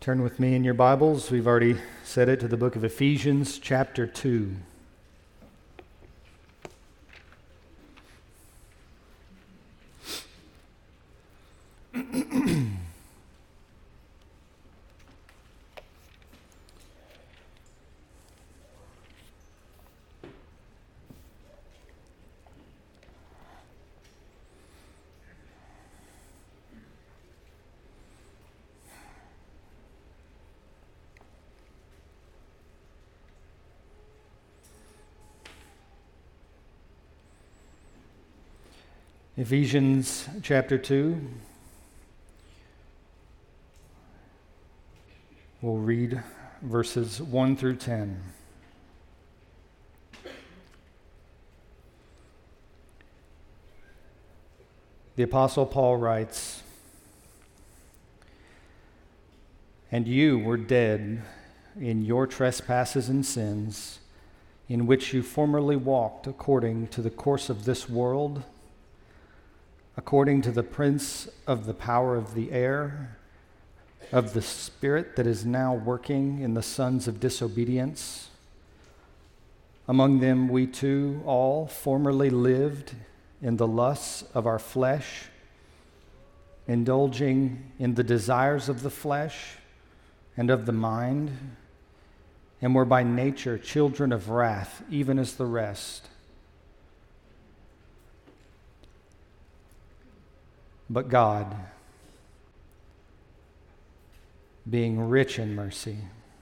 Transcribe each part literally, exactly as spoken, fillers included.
Turn with me in your Bibles. We've already said it, to the book of Ephesians, chapter two. Ephesians chapter two. We'll read verses one through ten. The Apostle Paul writes, "And you were dead in your trespasses and sins, in which you formerly walked according to the course of this world, according to the prince of the power of the air, of the spirit that is now working in the sons of disobedience. Among them we too all formerly lived in the lusts of our flesh, indulging in the desires of the flesh and of the mind, and were by nature children of wrath, even as the rest. But God, being rich in mercy,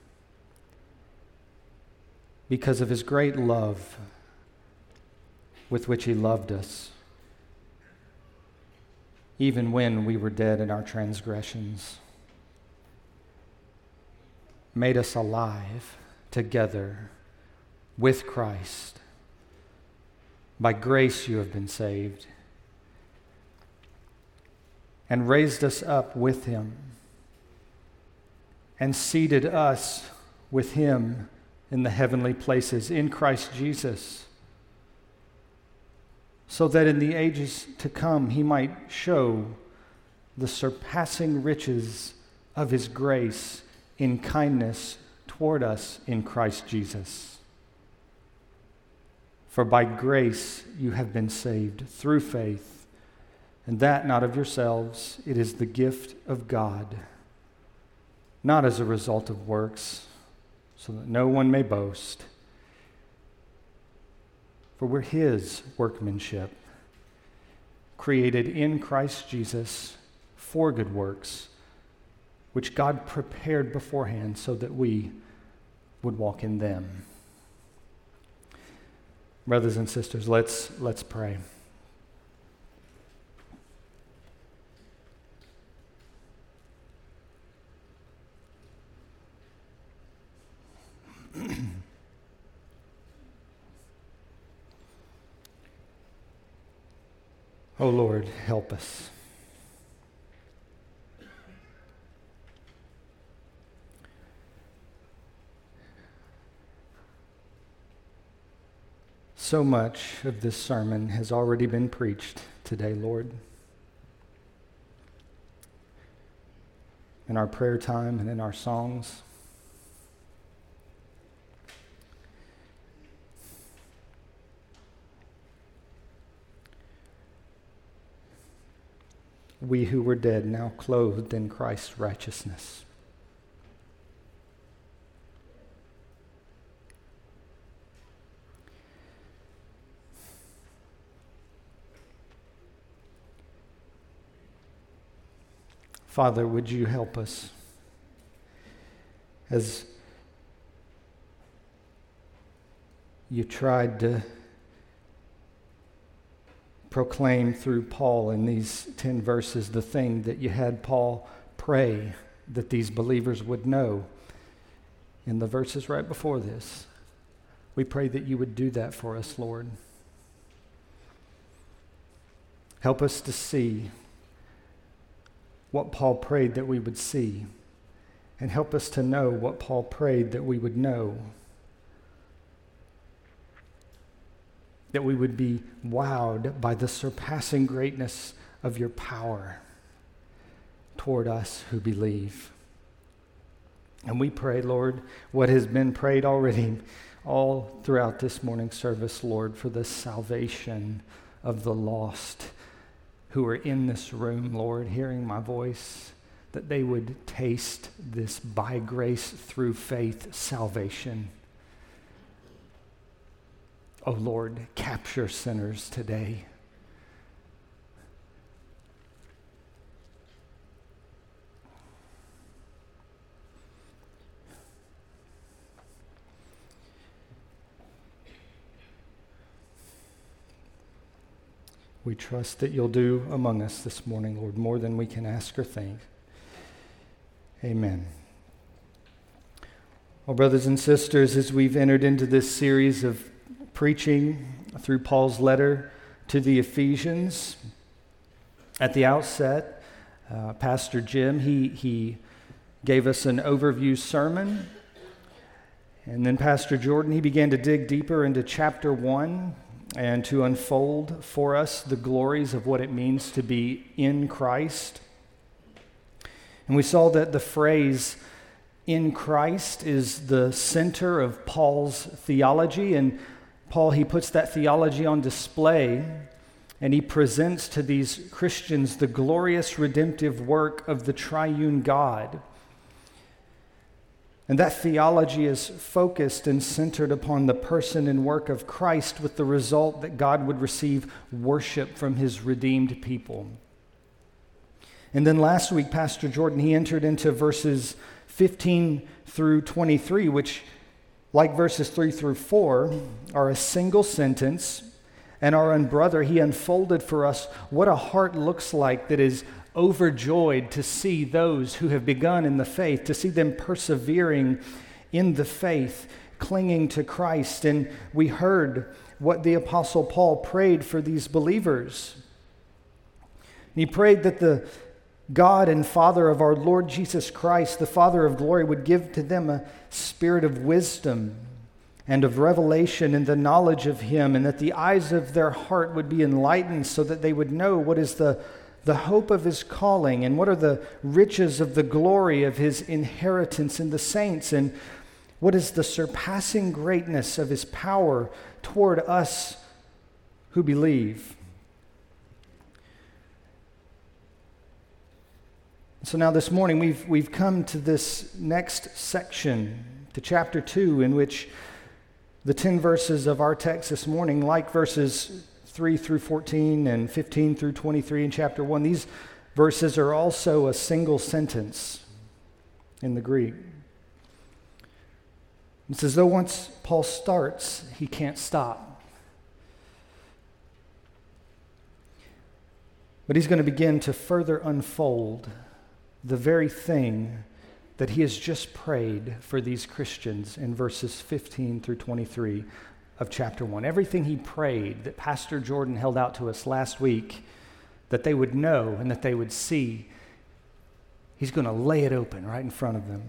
because of his great love with which he loved us, even when we were dead in our transgressions, made us alive together with Christ. By grace you have been saved, and raised us up with him, and seated us with him in the heavenly places in Christ Jesus, so that in the ages to come he might show the surpassing riches of his grace in kindness toward us in Christ Jesus. For by grace you have been saved through faith, and that not of yourselves, it is the gift of God, not as a result of works, so that no one may boast. For we're his workmanship, created in Christ Jesus for good works, which God prepared beforehand so that we would walk in them." Brothers and sisters, let's let's pray. Oh Lord, help us. So much of this sermon has already been preached today, Lord. In our prayer time and in our songs. We who were dead, now clothed in Christ's righteousness. Father, would you help us as you tried to proclaim through Paul in these ten verses the thing that you had Paul pray that these believers would know in the verses right before this. We pray that you would do that for us, Lord. Help us to see what Paul prayed that we would see, and help us to know what Paul prayed that we would know. That we would be wowed by the surpassing greatness of your power toward us who believe. And we pray, Lord, what has been prayed already all throughout this morning's service, Lord, for the salvation of the lost who are in this room, Lord, hearing my voice, that they would taste this by grace through faith salvation. Oh, Lord, capture sinners today. We trust that you'll do among us this morning, Lord, more than we can ask or think. Amen. Well, brothers and sisters, as we've entered into this series of preaching through Paul's letter to the Ephesians, at the outset, uh, Pastor Jim, he, he gave us an overview sermon. And then Pastor Jordan, he began to dig deeper into chapter one and to unfold for us the glories of what it means to be in Christ. And we saw that the phrase "in Christ" is the center of Paul's theology, and Paul, he puts that theology on display, and he presents to these Christians the glorious redemptive work of the triune God. And that theology is focused and centered upon the person and work of Christ, with the result that God would receive worship from his redeemed people. And then last week, Pastor Jordan, he entered into verses fifteen through twenty-three, which, like verses three through four, are a single sentence. And our own brother, he unfolded for us what a heart looks like that is overjoyed to see those who have begun in the faith, to see them persevering in the faith, clinging to Christ. And we heard what the Apostle Paul prayed for these believers. He prayed that the God and Father of our Lord Jesus Christ, the Father of glory, would give to them a spirit of wisdom and of revelation in the knowledge of him, and that the eyes of their heart would be enlightened so that they would know what is the the hope of his calling, and what are the riches of the glory of his inheritance in the saints, and what is the surpassing greatness of his power toward us who believe. So now this morning we've we've come to this next section, to chapter two, in which the ten verses of our text this morning, like verses three through fourteen and fifteen through twenty-three in chapter one, these verses are also a single sentence in the Greek. It's as though once Paul starts, he can't stop. But he's going to begin to further unfold the very thing that he has just prayed for these Christians in verses fifteen through twenty-three of chapter one. Everything he prayed that Pastor Jordan held out to us last week, that they would know and that they would see, he's going to lay it open right in front of them.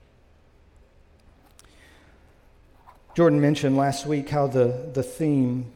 Jordan mentioned last week how the, the theme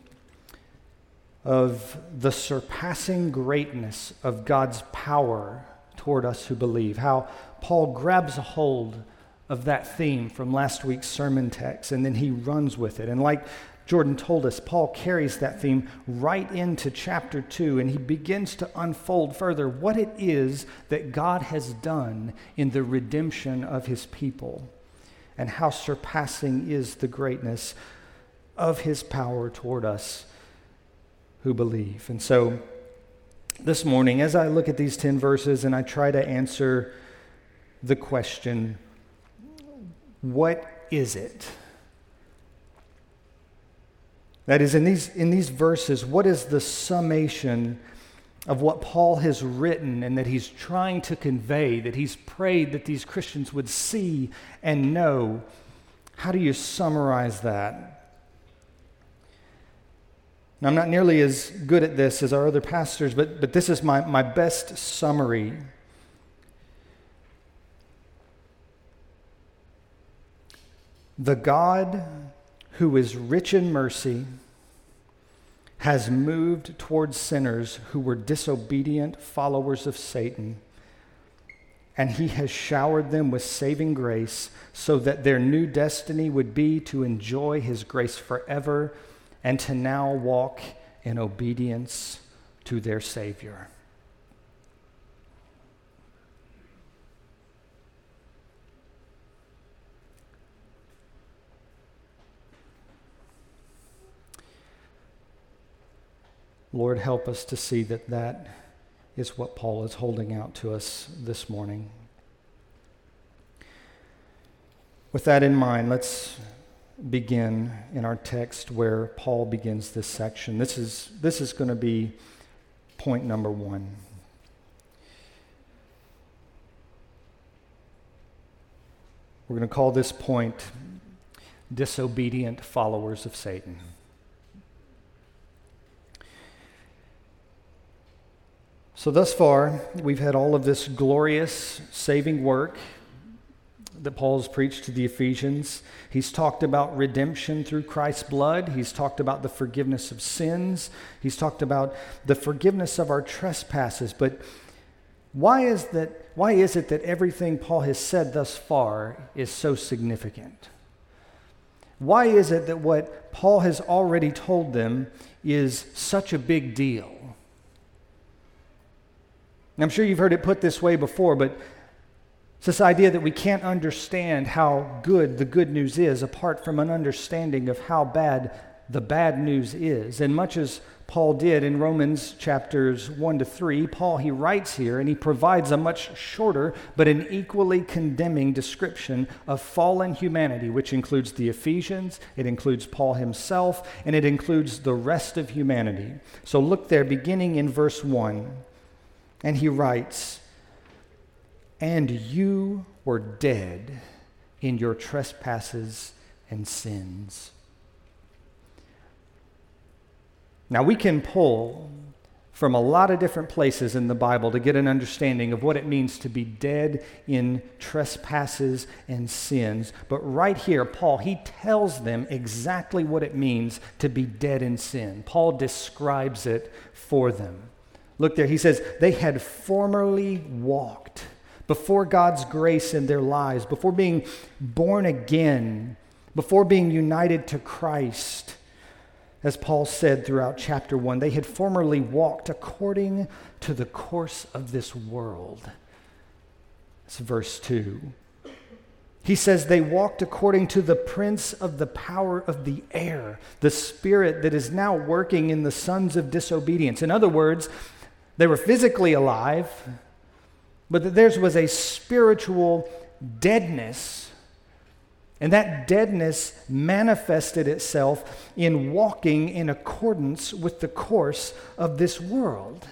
of the surpassing greatness of God's power toward us who believe, how Paul grabs a hold of that theme from last week's sermon text, and then he runs with it. And like Jordan told us, Paul carries that theme right into chapter two, and he begins to unfold further what it is that God has done in the redemption of his people, and how surpassing is the greatness of his power toward us who believe. And so this morning, as I look at these ten verses and I try to answer the question, what is it? That is, in these, in these verses, what is the summation of what Paul has written and that he's trying to convey, that he's prayed that these Christians would see and know? How do you summarize that? Now, I'm not nearly as good at this as our other pastors, but, but this is my, my best summary. The God who is rich in mercy has moved towards sinners who were disobedient followers of Satan, and he has showered them with saving grace so that their new destiny would be to enjoy his grace forever and to now walk in obedience to their Savior. Lord, help us to see that that is what Paul is holding out to us this morning. With that in mind, let's begin in our text where Paul begins this section. This is, this is going to be point number one. We're going to call this point disobedient followers of Satan. So thus far, we've had all of this glorious saving work that Paul's preached to the Ephesians. He's talked about redemption through Christ's blood. He's talked about the forgiveness of sins. He's talked about the forgiveness of our trespasses. But why is that? Why is it that everything Paul has said thus far is so significant? Why is it that what Paul has already told them is such a big deal? I'm sure you've heard it put this way before, but it's this idea that we can't understand how good the good news is apart from an understanding of how bad the bad news is. And much as Paul did in Romans chapters one to three, Paul, he writes here and he provides a much shorter but an equally condemning description of fallen humanity, which includes the Ephesians, it includes Paul himself, and it includes the rest of humanity. So look there, beginning in verse one. And he writes, "And you were dead in your trespasses and sins." Now we can pull from a lot of different places in the Bible to get an understanding of what it means to be dead in trespasses and sins. But right here, Paul, he tells them exactly what it means to be dead in sin. Paul describes it for them. Look there, he says, they had formerly walked before God's grace in their lives, before being born again, before being united to Christ. As Paul said throughout chapter one, they had formerly walked according to the course of this world. That's verse two. He says they walked according to the prince of the power of the air, the spirit that is now working in the sons of disobedience. In other words, they were physically alive, but that theirs was a spiritual deadness. And that deadness manifested itself in walking in accordance with the course of this world.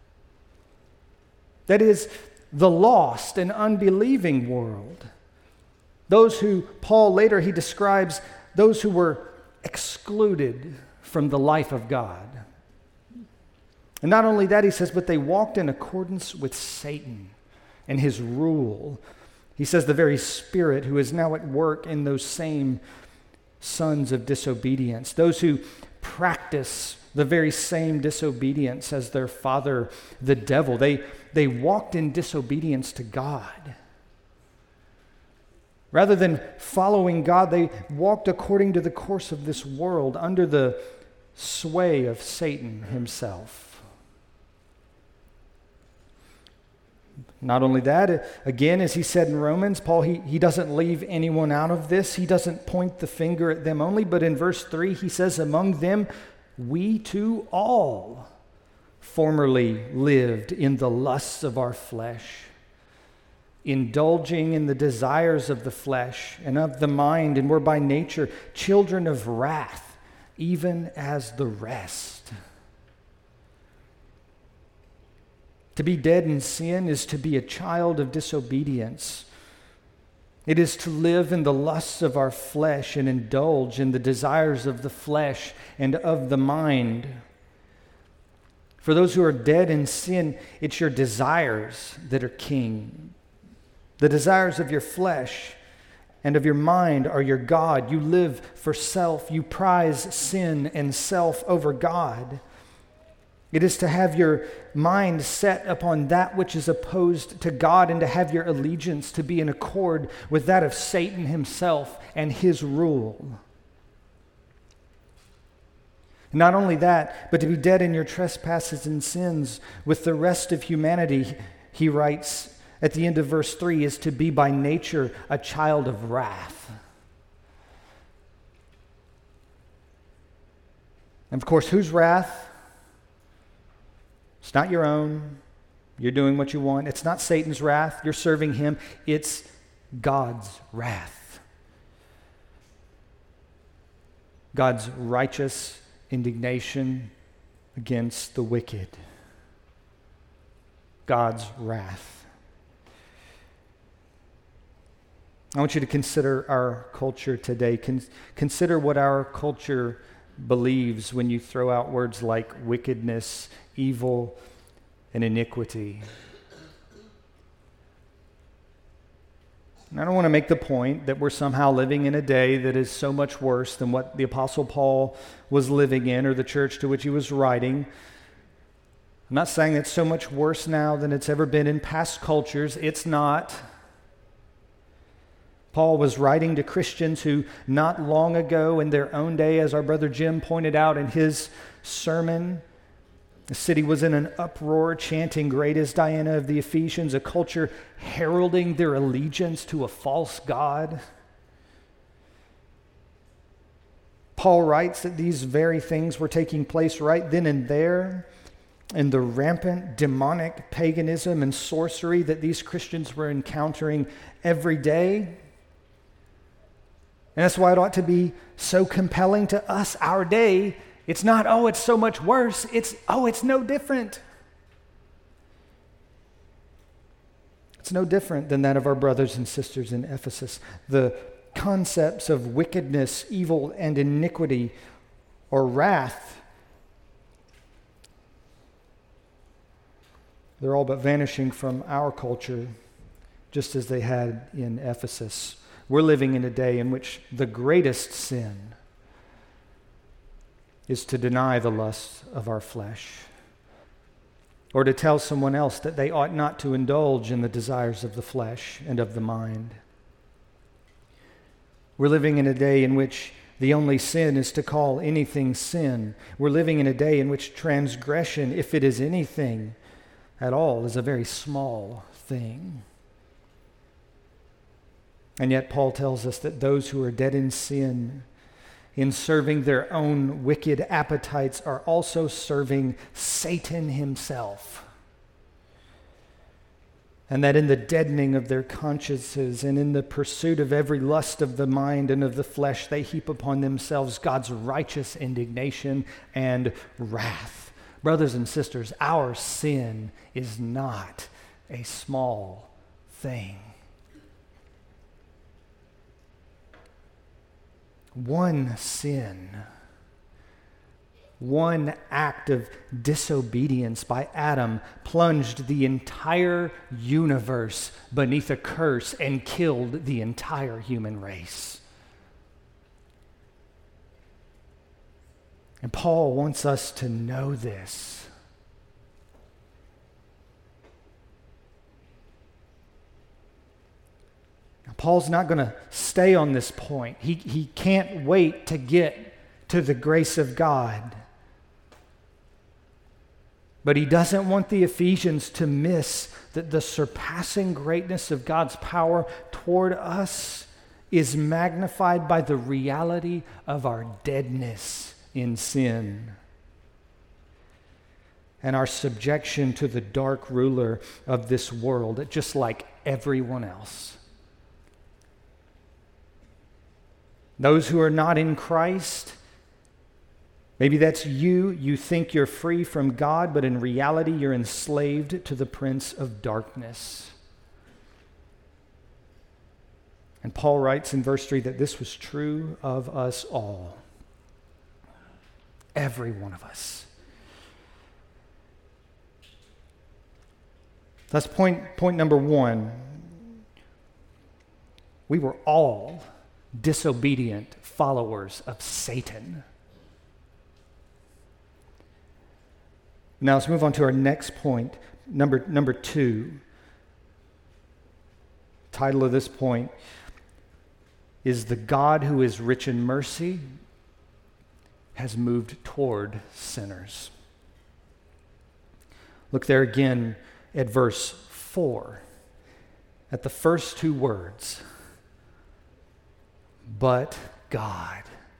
That is, the lost and unbelieving world. Those who, Paul later he describes, those who were excluded from the life of God. And not only that, he says, but they walked in accordance with Satan and his rule. He says the very spirit who is now at work in those same sons of disobedience, those who practice the very same disobedience as their father, the devil. They, they walked in disobedience to God. Rather than following God, they walked according to the course of this world under the sway of Satan himself. Not only that, again, as he said in Romans, Paul, he, he doesn't leave anyone out of this. He doesn't point the finger at them only, but in verse three, he says, among them, we too all formerly lived in the lusts of our flesh, indulging in the desires of the flesh and of the mind, and were by nature children of wrath, even as the rest. To be dead in sin is to be a child of disobedience. It is to live in the lusts of our flesh and indulge in the desires of the flesh and of the mind. For those who are dead in sin, it's your desires that are king. The desires of your flesh and of your mind are your God. You live for self. You prize sin and self over God. It is to have your mind set upon that which is opposed to God and to have your allegiance to be in accord with that of Satan himself and his rule. Not only that, but to be dead in your trespasses and sins with the rest of humanity, he writes at the end of verse three, is to be by nature a child of wrath. And of course, whose wrath? It's not your own. You're doing what you want. It's not Satan's wrath. You're serving him. It's God's wrath. God's righteous indignation against the wicked. God's wrath. I want you to consider our culture today. Con- consider what our culture believes when you throw out words like wickedness, evil, and iniquity. And I don't want to make the point that we're somehow living in a day that is so much worse than what the Apostle Paul was living in or the church to which he was writing. I'm not saying it's so much worse now than it's ever been in past cultures. It's not. Paul was writing to Christians who not long ago in their own day, as our brother Jim pointed out in his sermon, the city was in an uproar, chanting, "Great is Diana of the Ephesians," a culture heralding their allegiance to a false god. Paul writes that these very things were taking place right then and there, and the rampant demonic paganism and sorcery that these Christians were encountering every day. And that's why it ought to be so compelling to us, our day. It's not, oh, it's so much worse. It's, oh, it's no different. It's no different than that of our brothers and sisters in Ephesus. The concepts of wickedness, evil, and iniquity, or wrath, they're all but vanishing from our culture, just as they had in Ephesus. We're living in a day in which the greatest sin is to deny the lusts of our flesh, or to tell someone else that they ought not to indulge in the desires of the flesh and of the mind. We're living in a day in which the only sin is to call anything sin. We're living in a day in which transgression, if it is anything at all, is a very small thing. And yet Paul tells us that those who are dead in sin, in serving their own wicked appetites, are also serving Satan himself. And that in the deadening of their consciences and in the pursuit of every lust of the mind and of the flesh, they heap upon themselves God's righteous indignation and wrath. Brothers and sisters, our sin is not a small thing. One sin, one act of disobedience by Adam plunged the entire universe beneath a curse and killed the entire human race. And Paul wants us to know this. Paul's not going to stay on this point. He, he can't wait to get to the grace of God. But he doesn't want the Ephesians to miss that the surpassing greatness of God's power toward us is magnified by the reality of our deadness in sin and our subjection to the dark ruler of this world, just like everyone else. Those who are not in Christ, maybe that's you. You think you're free from God, but in reality, you're enslaved to the prince of darkness. And Paul writes in verse three that this was true of us all. Every one of us. That's point, point number one. We were all disobedient followers of Satan. Now let's move on to our next point, number, number two. Title of this point is "The God who is rich in mercy has moved toward sinners." Look there again at verse four, at the first two words, "But God."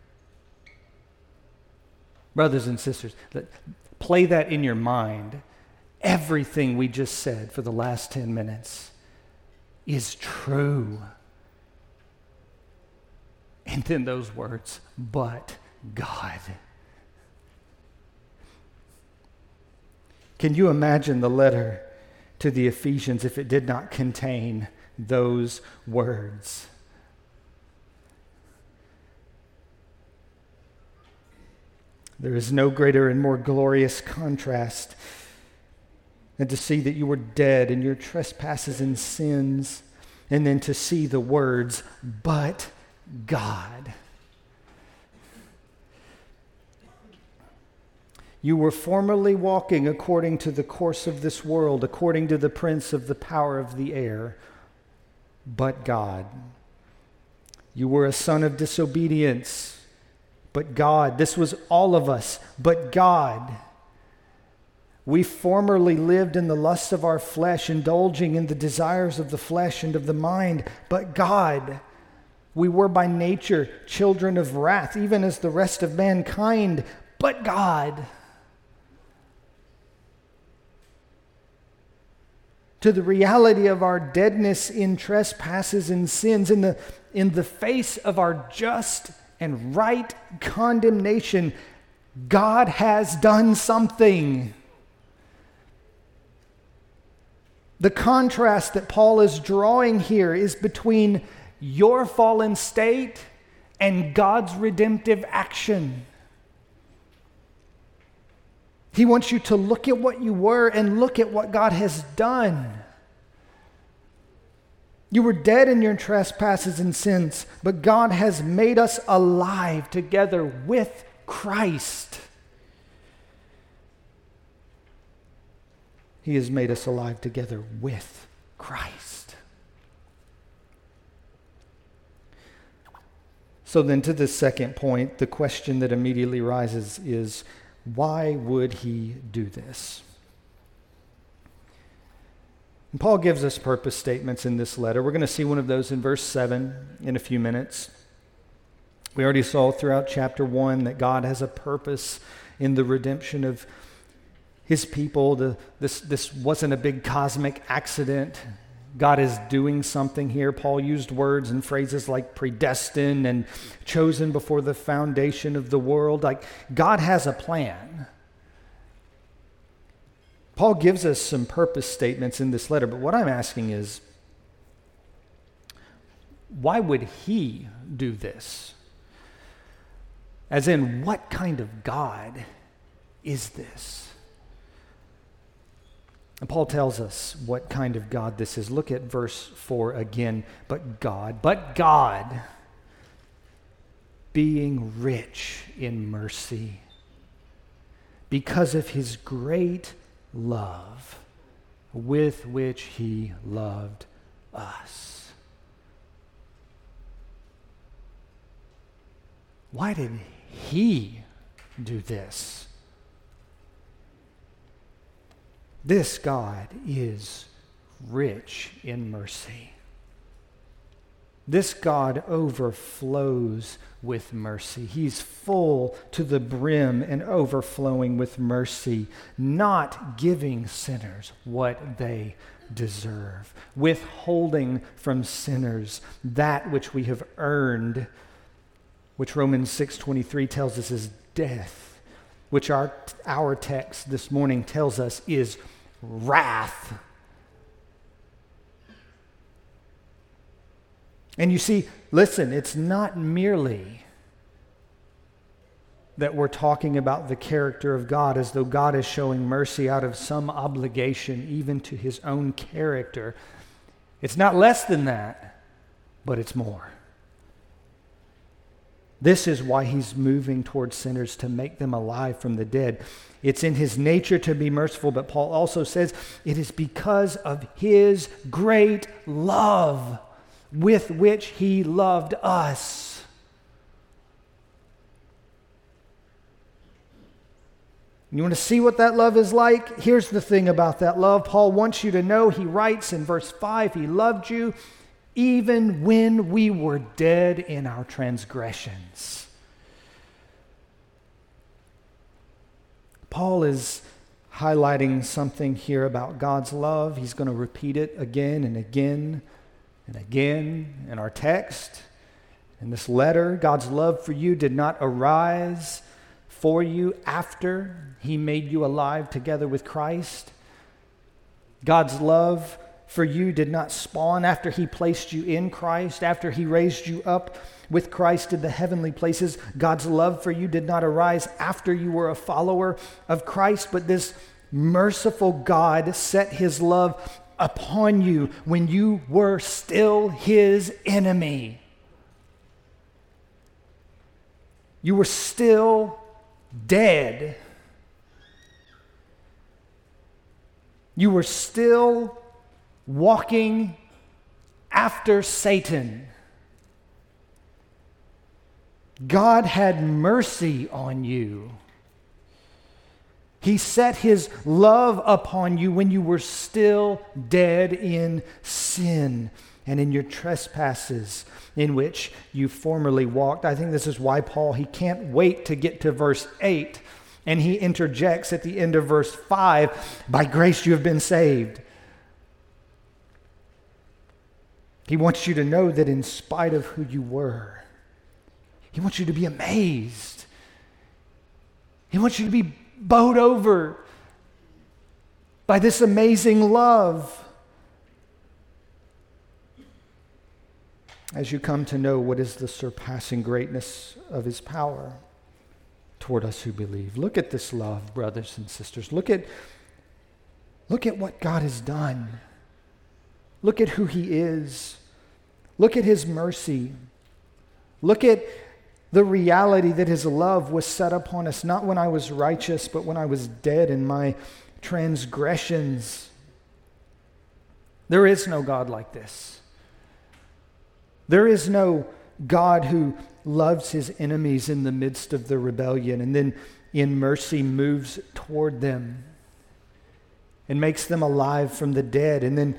Brothers and sisters, play that in your mind. Everything we just said for the last ten minutes is true. And then those words, "but God." Can you imagine the letter to the Ephesians if it did not contain those words? There is no greater and more glorious contrast than to see that you were dead in your trespasses and sins, and then to see the words, "but God." You were formerly walking according to the course of this world, according to the prince of the power of the air, but God. You were a son of disobedience, but God. This was all of us, but God. We formerly lived in the lusts of our flesh, indulging in the desires of the flesh and of the mind, but God. We were by nature children of wrath, even as the rest of mankind, but God. To the reality of our deadness in trespasses and sins, in the, in the face of our just and right condemnation, God has done something. The contrast that Paul is drawing here is between your fallen state and God's redemptive action. He wants you to look at what you were and look at what God has done. You were dead in your trespasses and sins, but God has made us alive together with Christ. He has made us alive together with Christ. So then, to the second point, the question that immediately rises is, why would he do this? And Paul gives us purpose statements in this letter. We're going to see one of those in verse seven in a few minutes. We already saw throughout chapter one that God has a purpose in the redemption of his people. The, this, this wasn't a big cosmic accident. God is doing something here. Paul used words and phrases like predestined and chosen before the foundation of the world. Like, God has a plan. Paul gives us some purpose statements in this letter, but what I'm asking is, why would he do this? As in, what kind of God is this? And Paul tells us what kind of God this is. Look at verse four again. But God, but God, being rich in mercy, because of his great love with which he loved us. Why did he do this? This God is rich in mercy. This God overflows with mercy. He's full to the brim and overflowing with mercy, not giving sinners what they deserve, withholding from sinners that which we have earned, which Romans six twenty-three tells us is death, which our, our text this morning tells us is wrath. And you see, listen, it's not merely that we're talking about the character of God as though God is showing mercy out of some obligation even to his own character. It's not less than that, but it's more. This is why he's moving towards sinners, to make them alive from the dead. It's in his nature to be merciful, but Paul also says it is because of his great love with which he loved us. You want to see what that love is like? Here's the thing about that love. Paul wants you to know, he writes in verse five, he loved you even when we were dead in our transgressions. Paul is highlighting something here about God's love. He's going to repeat it again and again and again in our text. In this letter, God's love for you did not arise for you after he made you alive together with Christ. God's love for you did not spawn after he placed you in Christ, after he raised you up with Christ in the heavenly places. God's love for you did not arise after you were a follower of Christ, but this merciful God set his love upon you when you were still his enemy. You were still dead. You were still walking after Satan. God had mercy on you. He set his love upon you when you were still dead in sin and in your trespasses in which you formerly walked. I think this is why Paul, he can't wait to get to verse eight, and he interjects at the end of verse five, by grace you have been saved. He wants you to know that in spite of who you were, he wants you to be amazed. He wants you to be bowed over by this amazing love as you come to know what is the surpassing greatness of his power toward us who believe. Look at this love, brothers and sisters. Look at, look at what God has done. Look at who he is. Look at his mercy. Look at the reality that his love was set upon us, not when I was righteous, but when I was dead in my transgressions. There is no God like this. There is no God who loves his enemies in the midst of the rebellion and then in mercy moves toward them and makes them alive from the dead, and then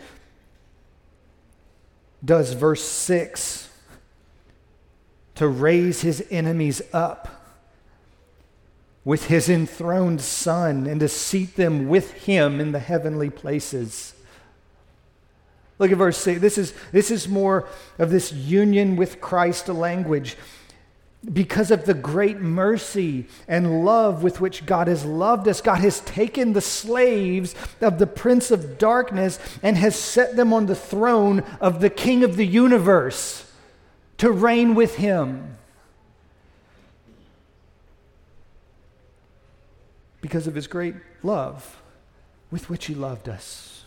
does verse six to raise his enemies up with his enthroned Son and to seat them with him in the heavenly places. Look at verse six. This is, this is more of this union with Christ language. Because of the great mercy and love with which God has loved us, God has taken the slaves of the prince of darkness and has set them on the throne of the King of the universe to reign with him. Because of his great love with which he loved us.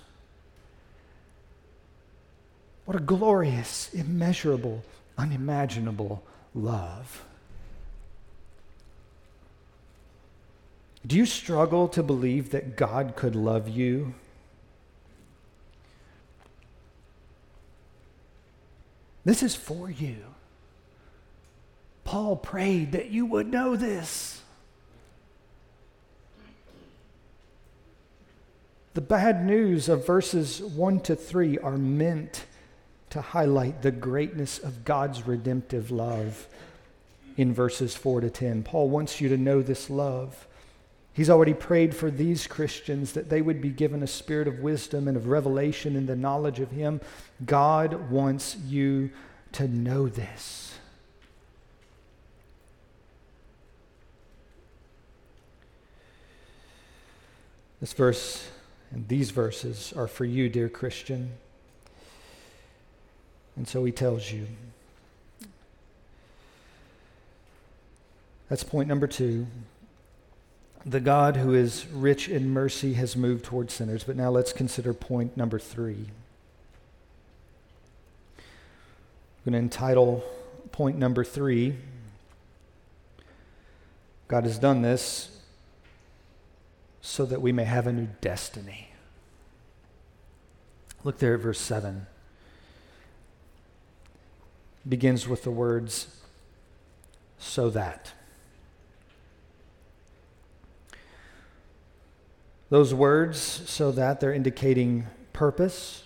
What a glorious, immeasurable, unimaginable love. Do you struggle to believe that God could love you? This is for you. Paul prayed that you would know this. The bad news of verses one to three are meant to highlight the greatness of God's redemptive love in verses four to ten. Paul wants you to know this love. He's already prayed for these Christians that they would be given a spirit of wisdom and of revelation in the knowledge of him. God wants you to know this. This verse and these verses are for you, dear Christian. And so he tells you. That's point number two. The God who is rich in mercy has moved toward sinners. But now let's consider point number three. I'm going to entitle point number three, God has done this so that we may have a new destiny. Look there at verse seven. It begins with the words, so that. Those words, so that, they're indicating purpose.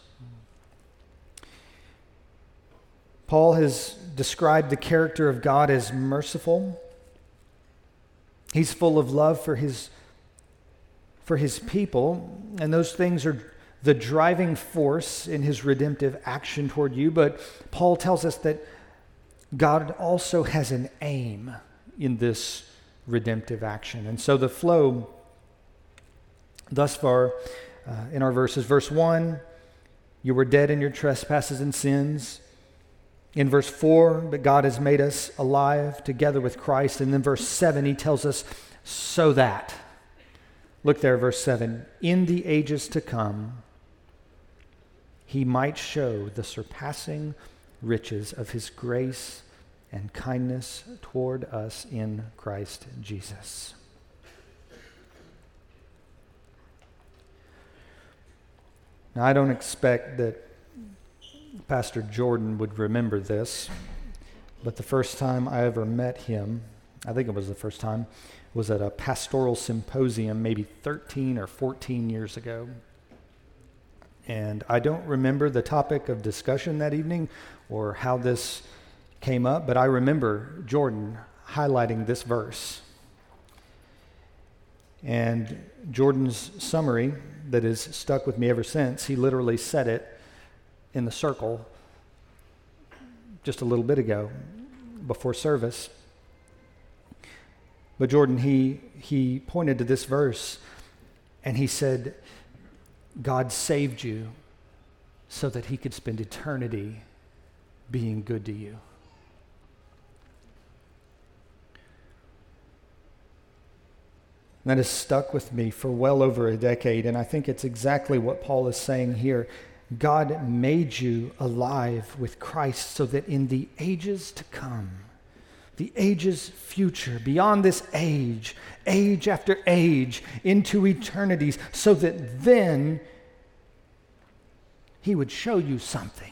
Paul has described the character of God as merciful. He's full of love for his, for his people, and those things are the driving force in his redemptive action toward you. But Paul tells us that God also has an aim in this redemptive action. And so the flow thus far uh, in our verses, verse one, you were dead in your trespasses and sins. In verse four, but God has made us alive together with Christ. And then verse seven, he tells us, so that. Look there, verse seven. In the ages to come, he might show the surpassing riches of his grace and kindness toward us in Christ Jesus. Now, I don't expect that Pastor Jordan would remember this, but the first time I ever met him, I think it was the first time, was at a pastoral symposium maybe thirteen or fourteen years ago. And I don't remember the topic of discussion that evening or how this came up, but I remember Jordan highlighting this verse. And Jordan's summary that has stuck with me ever since, he literally said it in the circle just a little bit ago before service. But Jordan, he he pointed to this verse and he said, God saved you so that he could spend eternity being good to you. That has stuck with me for well over a decade, and I think it's exactly what Paul is saying here. God made you alive with Christ so that in the ages to come, the ages future, beyond this age, age after age, into eternities, so that then he would show you something.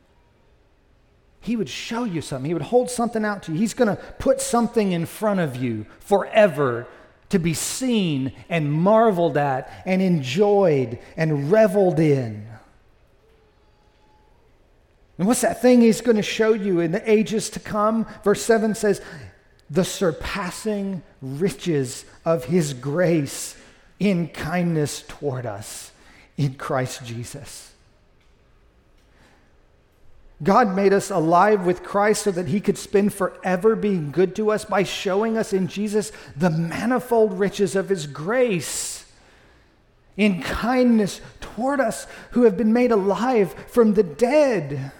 He would show you something. He would hold something out to you. He's going to put something in front of you forever to be seen and marveled at and enjoyed and reveled in. And what's that thing he's going to show you in the ages to come? Verse seven says, the surpassing riches of his grace in kindness toward us in Christ Jesus. God made us alive with Christ so that he could spend forever being good to us by showing us in Jesus the manifold riches of his grace in kindness toward us who have been made alive from the dead.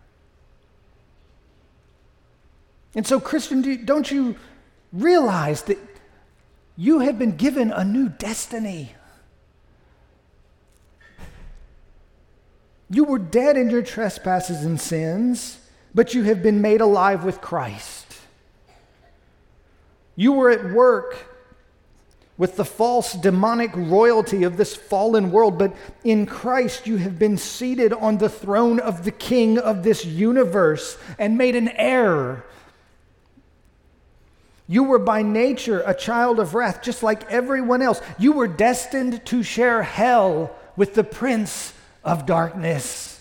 And so, Christian, don't you realize that you have been given a new destiny? You were dead in your trespasses and sins, but you have been made alive with Christ. You were at work with the false demonic royalty of this fallen world, but in Christ you have been seated on the throne of the King of this universe and made an heir. You were by nature a child of wrath, just like everyone else. You were destined to share hell with the prince of darkness.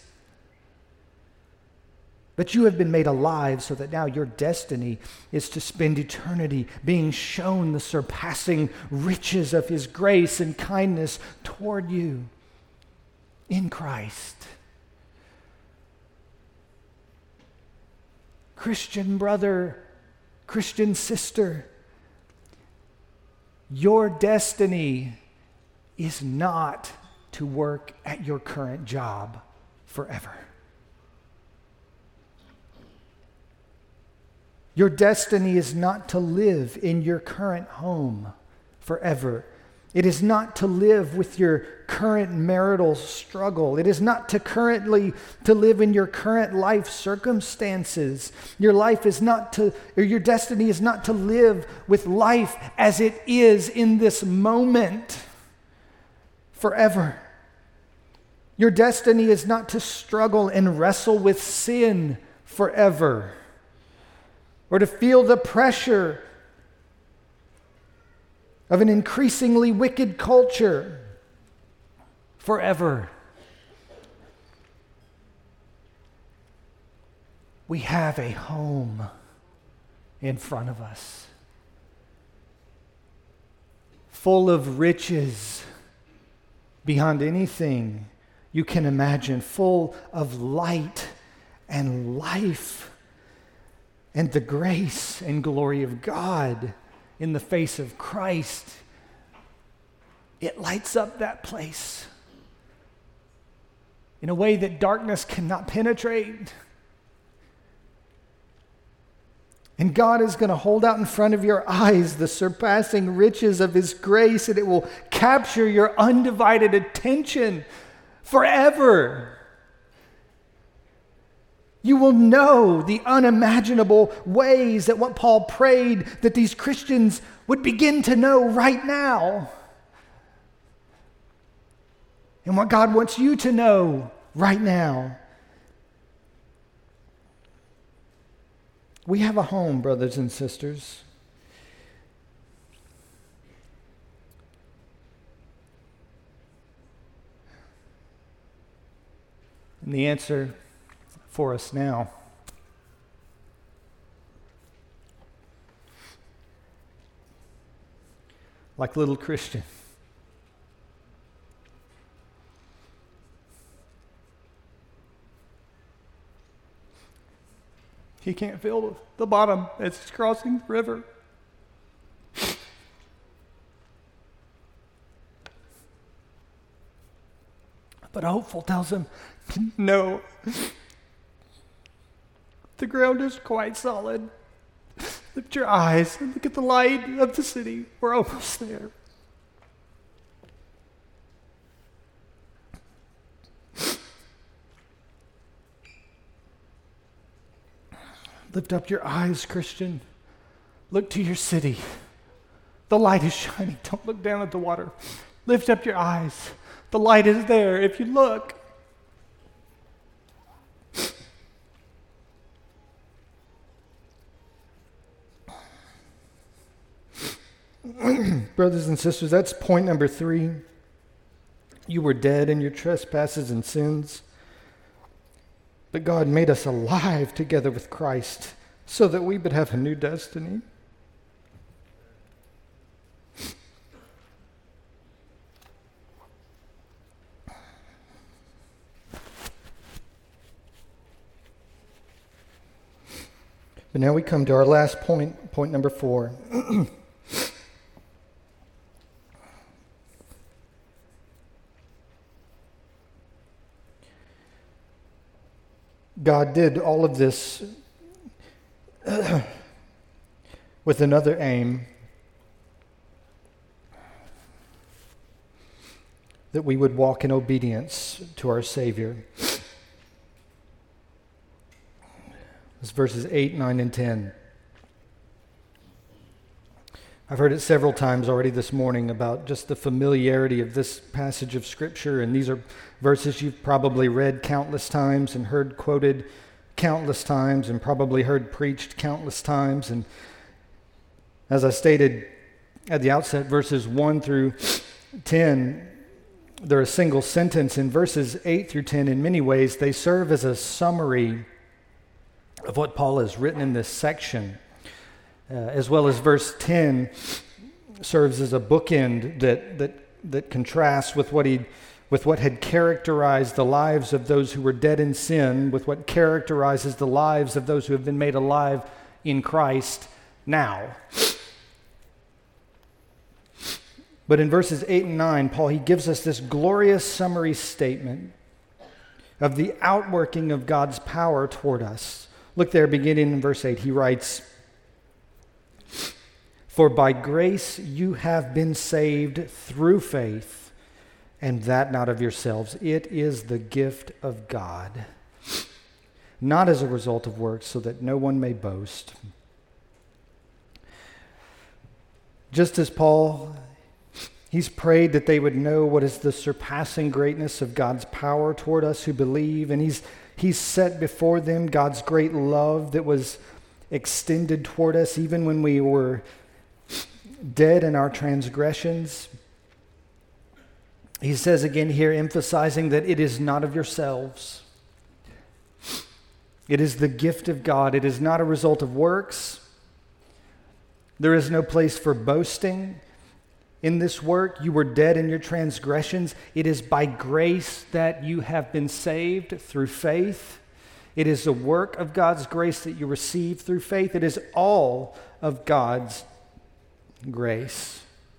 But you have been made alive so that now your destiny is to spend eternity being shown the surpassing riches of his grace and kindness toward you in Christ. Christian brother, Christian sister, your destiny is not to work at your current job forever. Your destiny is not to live in your current home forever. It is not to live with your current marital struggle. It is not to currently to live in your current life circumstances. Your life is not to, or your destiny is not to live with life as it is in this moment forever. Your destiny is not to struggle and wrestle with sin forever, or to feel the pressure of an increasingly wicked culture forever. We have a home in front of us, full of riches beyond anything you can imagine, full of light and life and the grace and glory of God in the face of Christ. It lights up that place in a way that darkness cannot penetrate. And God is going to hold out in front of your eyes the surpassing riches of His grace, and it will capture your undivided attention forever. You will know the unimaginable ways that what Paul prayed that these Christians would begin to know right now. And what God wants you to know right now. We have a home, brothers and sisters. And the answer for us now like little Christian, he can't feel the bottom as he's crossing the river. But a hopeful tells him, no, the ground is quite solid. Lift your eyes and look at the light of the city. We're almost there. Lift up your eyes, Christian. Look to your city. The light is shining. Don't look down at the water. Lift up your eyes. The light is there if you look. Brothers and sisters, that's point number three. You were dead in your trespasses and sins, but God made us alive together with Christ so that we would have a new destiny. But now we come to our last point, point number four. God did all of this with another aim, that we would walk in obedience to our Savior. It's verses eight, nine, and ten. I've heard it several times already this morning about just the familiarity of this passage of Scripture, and these are verses you've probably read countless times and heard quoted countless times and probably heard preached countless times. And as I stated at the outset, verses one through ten, they're a single sentence. In verses eight through ten, in many ways, they serve as a summary of what Paul has written in this section. Uh, as well as verse ten serves as a bookend that that that contrasts with what he with what had characterized the lives of those who were dead in sin, with what characterizes the lives of those who have been made alive in Christ now. But in verses eight and nine, Paul, he gives us this glorious summary statement of the outworking of God's power toward us. Look there, beginning in verse eight, he writes, For by grace you have been saved through faith, and that not of yourselves. It is the gift of God, not as a result of works, so that no one may boast. Just as Paul, he's prayed that they would know what is the surpassing greatness of God's power toward us who believe, and he's he's set before them God's great love that was extended toward us even when we were dead in our transgressions. He says again here, emphasizing that it is not of yourselves. It is the gift of God. It is not a result of works. There is no place for boasting in this work. You were dead in your transgressions. It is by grace that you have been saved through faith. It is the work of God's grace that you receive through faith. It is all of God's grace.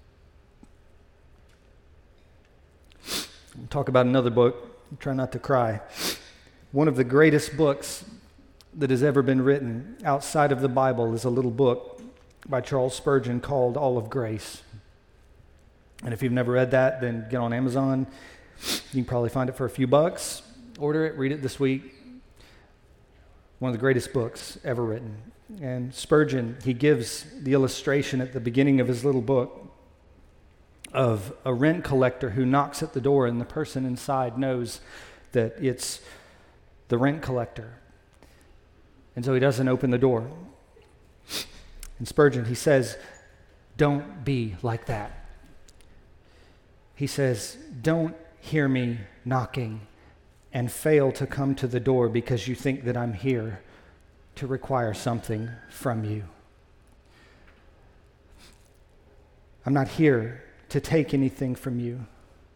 We'll talk about another book. Try not to cry. One of the greatest books that has ever been written outside of the Bible is a little book by Charles Spurgeon called All of Grace. And if you've never read that, then get on Amazon. You can probably find it for a few bucks. Order it, read it this week. One of the greatest books ever written. And Spurgeon, he gives the illustration at the beginning of his little book of a rent collector who knocks at the door, and the person inside knows that it's the rent collector. And so he doesn't open the door. And Spurgeon, he says, don't be like that. He says, don't hear me knocking and fail to come to the door because you think that I'm here to require something from you. I'm not here to take anything from you.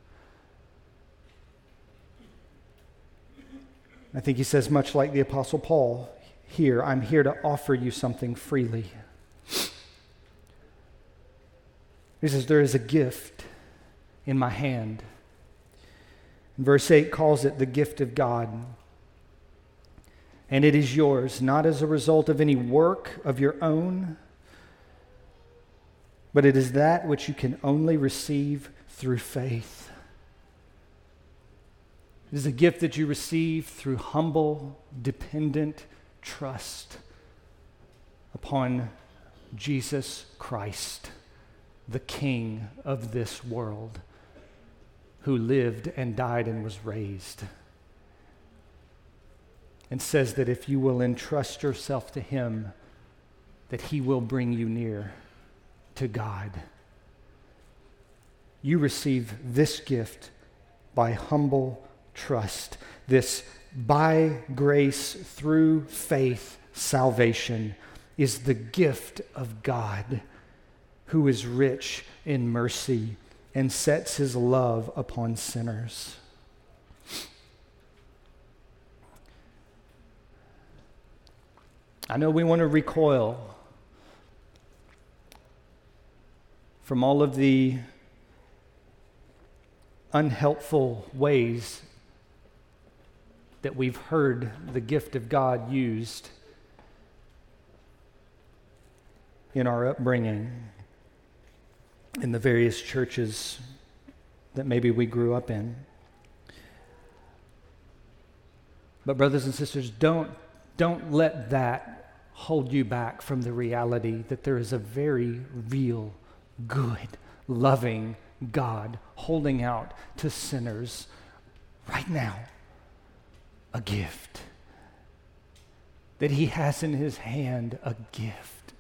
I think he says much like the Apostle Paul here, I'm here to offer you something freely. He says, there is a gift in my hand. And verse eight calls it the gift of God. And it is yours, not as a result of any work of your own, but it is that which you can only receive through faith. It is a gift that you receive through humble, dependent trust upon Jesus Christ, the King of this world, who lived and died and was raised. And says that if you will entrust yourself to him, that he will bring you near to God. You receive this gift by humble trust. This by grace through faith salvation is the gift of God, who is rich in mercy and sets his love upon sinners. I know we want to recoil from all of the unhelpful ways that we've heard the gift of God used in our upbringing, in the various churches that maybe we grew up in. But brothers and sisters, don't, don't let that hold you back from the reality that there is a very real, good, loving God holding out to sinners right now a gift. That he has in his hand a gift.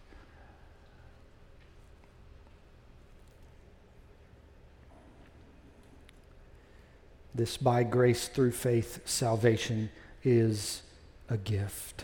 This by grace through faith salvation is a gift.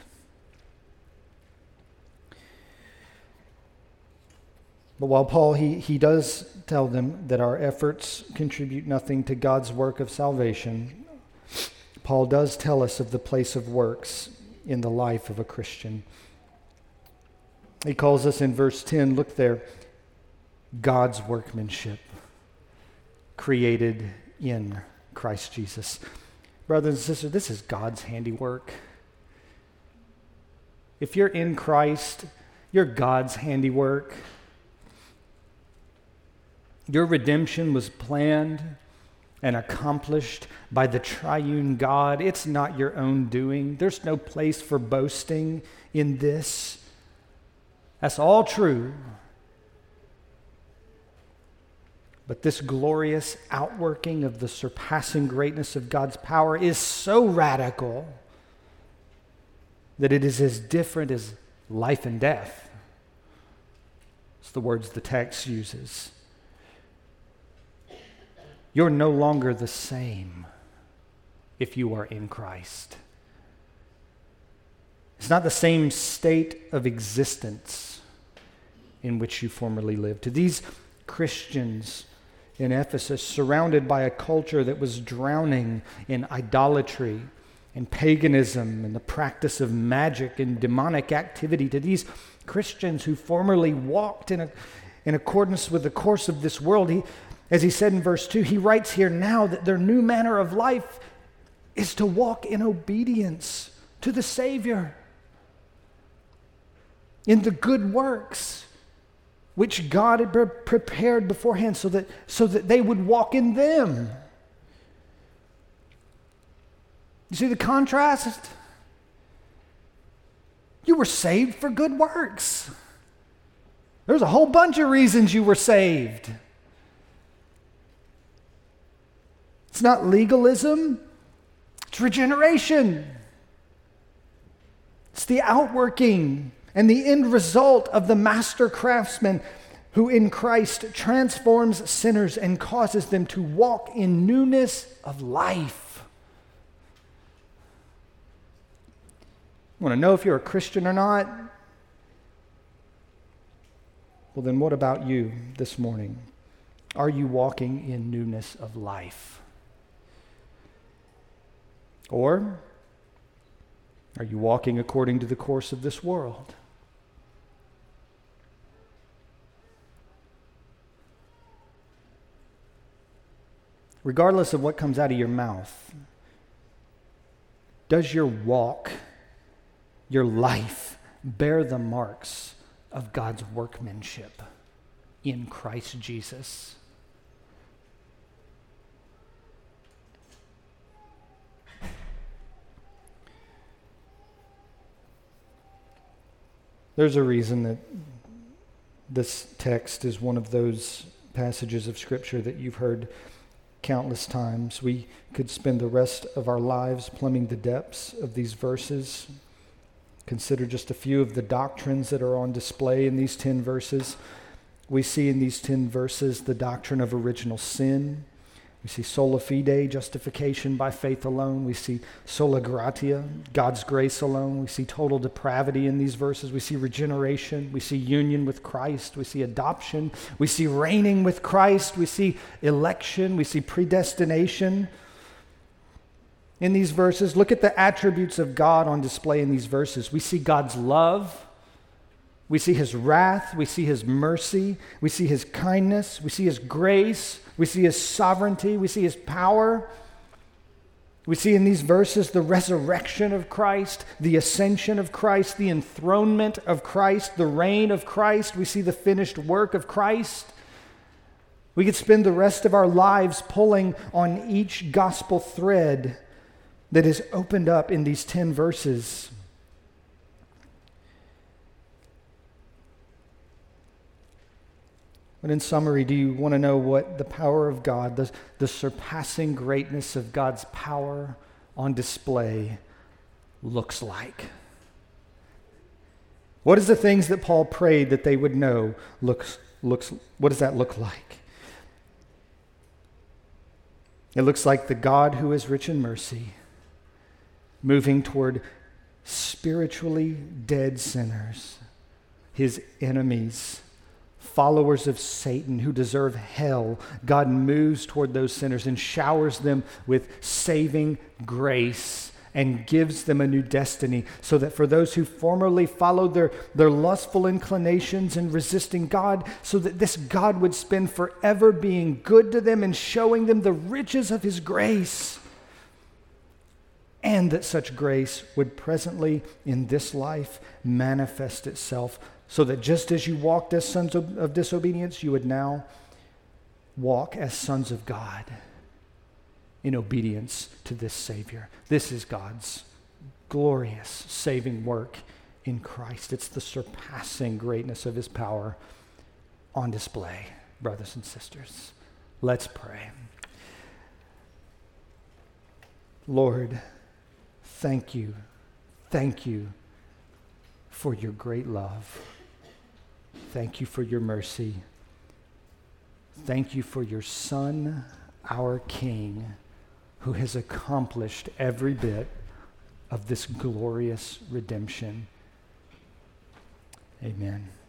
But while Paul, he, he does tell them that our efforts contribute nothing to God's work of salvation, Paul does tell us of the place of works in the life of a Christian. He calls us in verse ten, look there, God's workmanship, created in Christ Jesus. Brothers and sisters, this is God's handiwork. If you're in Christ, you're God's handiwork. Your redemption was planned and accomplished by the triune God. It's not your own doing. There's no place for boasting in this. That's all true. But this glorious outworking of the surpassing greatness of God's power is so radical that it is as different as life and death. It's the words the text uses. You're no longer the same if you are in Christ. It's not the same state of existence in which you formerly lived. To these Christians in Ephesus, surrounded by a culture that was drowning in idolatry and paganism and the practice of magic and demonic activity, to these Christians who formerly walked in, a, in accordance with the course of this world, he, as he said in verse two, he writes here now that their new manner of life is to walk in obedience to the Savior, in the good works which God had pre- prepared beforehand so that, so that they would walk in them. You see the contrast? You were saved for good works. There's a whole bunch of reasons you were saved. It's not legalism, it's regeneration. It's the outworking and the end result of the master craftsman who in Christ transforms sinners and causes them to walk in newness of life. Want to know if you're a Christian or not? Well, then what about you this morning? Are you walking in newness of life? Or are you walking according to the course of this world? Regardless of what comes out of your mouth, does your walk, your life, bear the marks of God's workmanship in Christ Jesus? There's a reason that this text is one of those passages of Scripture that you've heard countless times. We could spend the rest of our lives plumbing the depths of these verses. Consider just a few of the doctrines that are on display in these ten verses. We see in these ten verses the doctrine of original sin. We see sola fide, justification by faith alone. We see sola gratia, God's grace alone. We see total depravity in these verses. We see regeneration. We see union with Christ. We see adoption. We see reigning with Christ. We see election. We see predestination in these verses. Look at the attributes of God on display in these verses. We see God's love. We see his wrath. We see his mercy. We see his kindness. We see his grace. We see his sovereignty. We see his power. We see in these verses the resurrection of Christ, the ascension of Christ, the enthronement of Christ, the reign of Christ. We see the finished work of Christ. We could spend the rest of our lives pulling on each gospel thread that is opened up in these ten verses. But in summary, do you want to know what the power of God, the, the surpassing greatness of God's power on display looks like? What is the things that Paul prayed that they would know looks, looks, what does that look like? It looks like the God who is rich in mercy, moving toward spiritually dead sinners, his enemies, followers of Satan who deserve hell. God moves toward those sinners and showers them with saving grace and gives them a new destiny, so that for those who formerly followed their, their lustful inclinations and resisting God, so that this God would spend forever being good to them and showing them the riches of his grace, and that such grace would presently in this life manifest itself, so that just as you walked as sons of, of disobedience, you would now walk as sons of God in obedience to this Savior. This is God's glorious saving work in Christ. It's the surpassing greatness of his power on display, brothers and sisters. Let's pray. Lord, thank you, thank you for your great love. Thank you for your mercy. Thank you for your Son, our King, who has accomplished every bit of this glorious redemption. Amen.